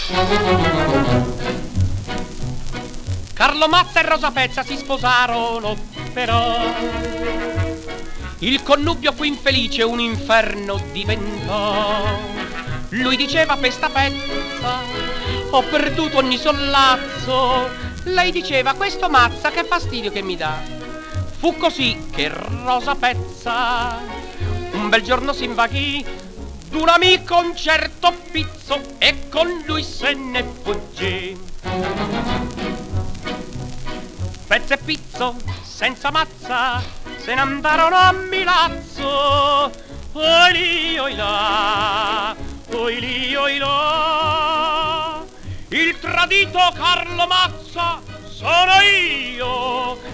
Carlo Mazza e Rosa Pezza si sposarono, però il connubio fu infelice, un inferno diventò. Lui diceva pesta pezza, ho perduto ogni sollazzo. Lei diceva questo Mazza che fastidio che mi dà. Fu così che Rosa Pezza un bel giorno si invaghì d'un amico un certo Pizzo e con lui se ne fuggì. Pezza e Pizzo senza Mazza se ne andarono a Milazzo. Oi lì, oi là, oi lì, oi là. Il tradito Carlo Mazza sono io.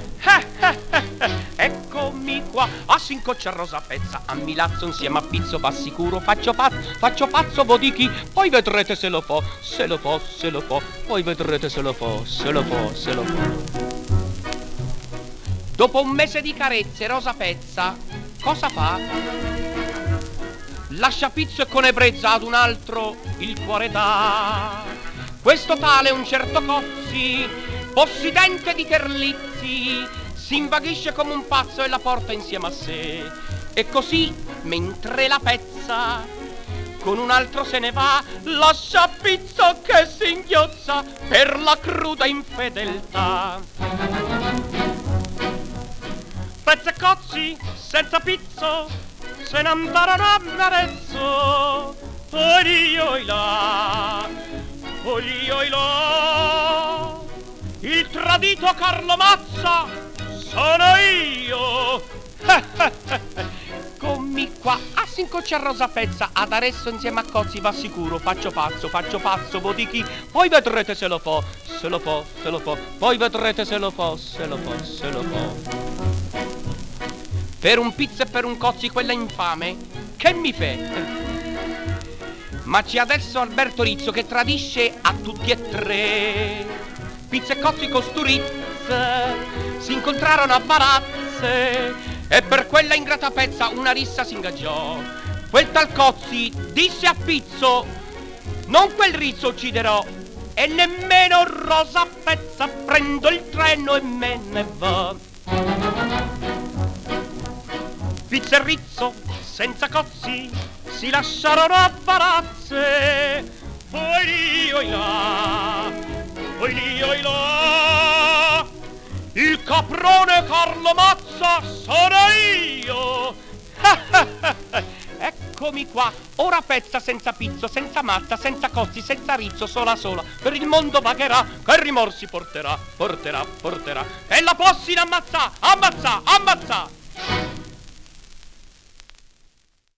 Eccomi qua, a Sincoccia Rosa Pezza, a Milazzo insieme a Pizzo va sicuro. Faccio pazzo Bodichi, poi vedrete se lo fo, se lo fo, se lo fo, poi vedrete se lo fo, se lo fo, se lo fo. Dopo un mese di carezze Rosa Pezza cosa fa? Lascia Pizzo e con ebbrezza ad un altro il cuore dà. Questo tale un certo Cozzi, possidente di Terlizzi, si invaghisce come un pazzo e la porta insieme a sé. E così, mentre la Pezza con un altro se ne va, lascia Pizzo che si inghiozza per la cruda infedeltà. Pezza e Cozzi, senza Pizzo, se ne andarono a Arezzo. Oi lì, oi là, oi lì, oi là. Il tradito Carlo Mazza sono io. Eccomi qua, a Sincoccia Rosa Pezza, ad Arezzo insieme a Cozzi va sicuro. Faccio pazzo Bodichi, poi vedrete se lo fo, se lo fo, se lo fo, poi vedrete se lo fo, se lo fo, se lo fo. Per un Pizzo e per un Cozzi quella infame, che mi fe? Ma c'è adesso Alberto Rizzo che tradisce a tutti e tre. Pizzo e Cozzi con Sturizz si incontrarono a Varazze e per quella ingrata Pezza una rissa si ingaggiò. Quel tal Cozzi disse a Pizzo: non quel Rizzo ucciderò e nemmeno Rosa Pezza, prendo il treno e me ne va. Pizzo e Rizzo senza Cozzi si lasciarono a Varazze. Oi lì, oi là, oi lì, oi là. Il caprone Carlo Mazza sono io. Eccomi qua, ora Pezza senza Pizzo, senza Mazza, senza Cozzi, senza Rizzo, sola sola, per il mondo vagherà, che rimorsi porterà, porterà, porterà. E la possina ammazza, ammazza, ammazza.